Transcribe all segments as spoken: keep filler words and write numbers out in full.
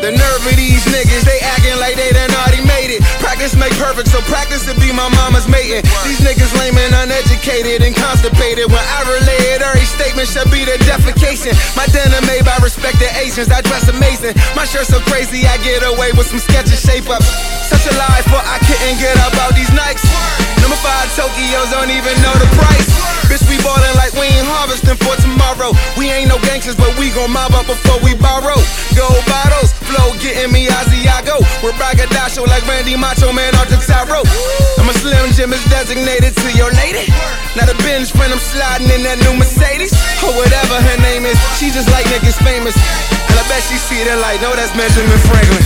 The nerve of these niggas, they acting like they done already made it. Practice make perfect, so practice to be my mama's mating. These niggas lame and uneducated and constipated. When I relay it, every statement should be the defecation. My denim made by respected Asians, I dress amazing. My shirt so crazy, I get away with some sketchy shape ups. Such a lie, but I couldn't get up out these Nikes. Number five Tokyos don't even know the price. Bitch, we ballin' like we ain't harvesting for tomorrow. We ain't no gangsters, but we gon' mob up before we borrow. Gold bottles, flow getting me Asiago. We're braggadocio like Randy Macho Man off the tarot. I'm a Slim Jim is designated to your lady. Now the binge friend, I'm sliding in that new Mercedes. Or whatever her name is, she just like niggas famous. And I bet she see that like, no, that's Benjamin Franklin.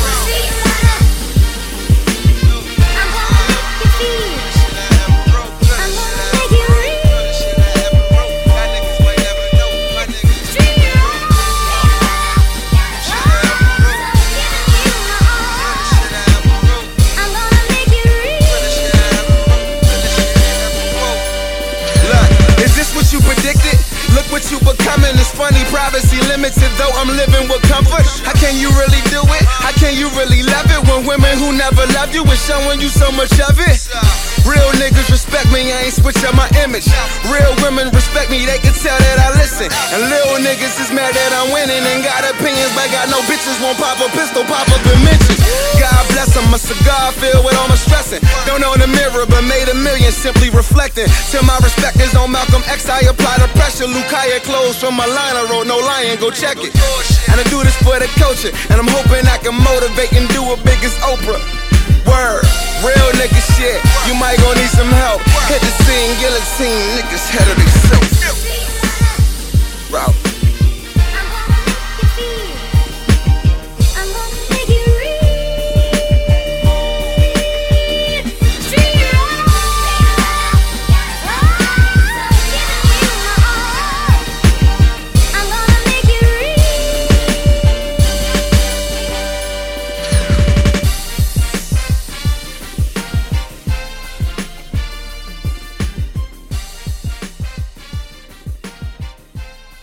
You predicted, look what you becoming. It's funny, privacy limited, though I'm living with comfort. How can you really do it? How can you really love it when women who never loved you is showing you so much of it? Real niggas respect me, I ain't switch up my image. Real women respect me, they can tell that I listen. And little niggas is mad that I'm winning and got opinions, but got no bitches, won't pop a pistol, pop up and mention. God bless them, a cigar filled with all my stressing. Don't know the mirror, but made a million simply reflecting. Till my respect is on Malcolm X, I apply the pressure. Lucaya clothes from my line, I wrote no lying, go check it. And I do this for the culture, and I'm hoping I can motivate and do it big as Oprah. Word, real nigga shit, you might gon' need some help. Hit the scene, guillotine, niggas head of themselves. Route.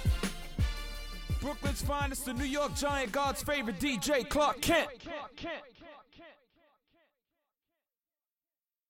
Brooklyn's finest, the New York Giant, God's favorite D J, Clark Kent.